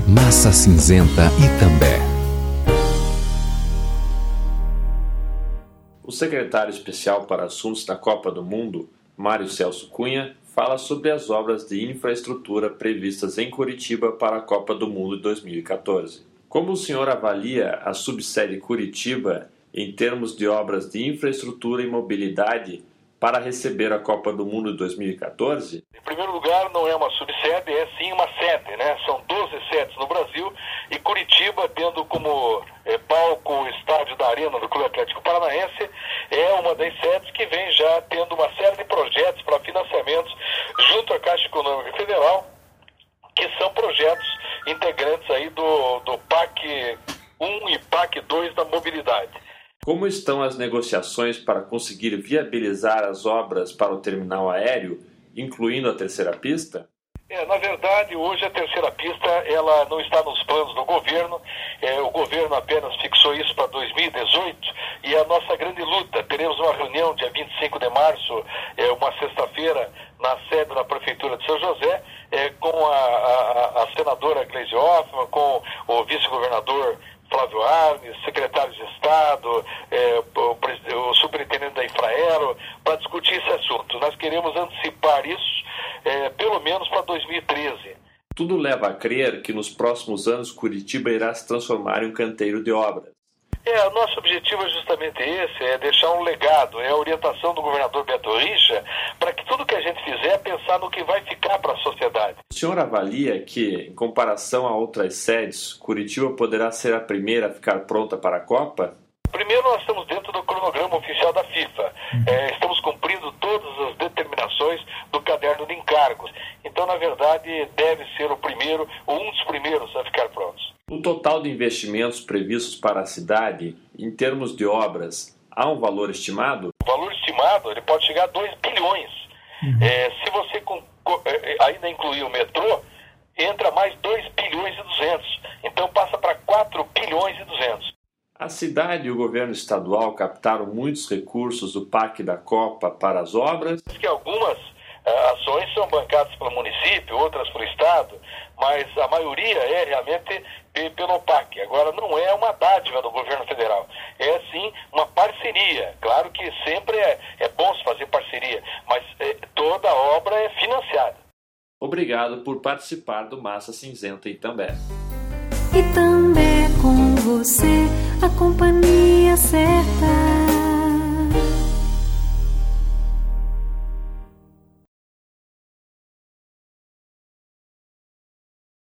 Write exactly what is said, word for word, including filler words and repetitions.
Massa Cinzenta Itambé. O secretário especial para assuntos da Copa do Mundo, Mário Celso Cunha, fala sobre as obras de infraestrutura previstas em Curitiba para a Copa do Mundo de dois mil e catorze. Como o senhor avalia a subsede Curitiba em termos de obras de infraestrutura e mobilidade para receber a Copa do Mundo de dois mil e catorze? Em primeiro lugar, não é uma subsede, é sim uma sede, né? São doze sedes no Brasil e Curitiba, tendo como é, palco o estádio da Arena do Clube Atlético Paranaense, é uma das sedes que vem já tendo uma série de projetos para financiamentos junto à Caixa Econômica Federal, que são projetos integrantes aí do, do P A C um e P A C dois da mobilidade. Como estão as negociações para conseguir viabilizar as obras para o terminal aéreo, incluindo a terceira pista? É, na verdade, hoje a terceira pista ela não está nos planos do governo. É, o governo apenas fixou isso para dois mil e dezoito e a nossa grande luta. Teremos uma reunião dia vinte e cinco de março, é, uma sexta-feira, na sede da Prefeitura de São José, é, com a, a, a senadora Gleisi Hoffmann, com o vice-governador Flávio Arnes, secretário de Estado, é, o, o superintendente da Infraero, para discutir esse assunto. Nós queremos antecipar isso, é, pelo menos para dois mil e treze. Tudo leva a crer que nos próximos anos Curitiba irá se transformar em um canteiro de obras. É, o nosso objetivo é justamente esse, é deixar um legado, é a orientação do governador Beto Richa, para que tudo que a gente fizer pensar no que vai ficar para a sociedade. O senhor avalia que, em comparação a outras sedes, Curitiba poderá ser a primeira a ficar pronta para a Copa? Primeiro, nós estamos dentro do cronograma oficial da FIFA. É, estamos cumprindo todas as determinações do caderno de encargos. Então, na verdade, deve ser o primeiro, ou um dos primeiros a ficar prontos. O total de investimentos previstos para a cidade, em termos de obras, há um valor estimado? O valor estimado ele pode chegar a dois bilhões. Uhum. É, se você com, com, ainda incluir o metrô, entra mais dois bilhões e duzentos. Então, passa para quatro bilhões e duzentos. A cidade e o governo estadual captaram muitos recursos do P A C da Copa para as obras? Que algumas uh, ações são bancadas pelo município, outras pelo Estado, mas a maioria é realmente pelo P A C. Agora, não é uma dádiva do governo federal, é sim uma parceria. Claro que sempre é, é bom se fazer parceria, mas é, toda a obra é financiada. Obrigado por participar do Massa Cinzenta Itambé. Itambé com você, a companhia certa.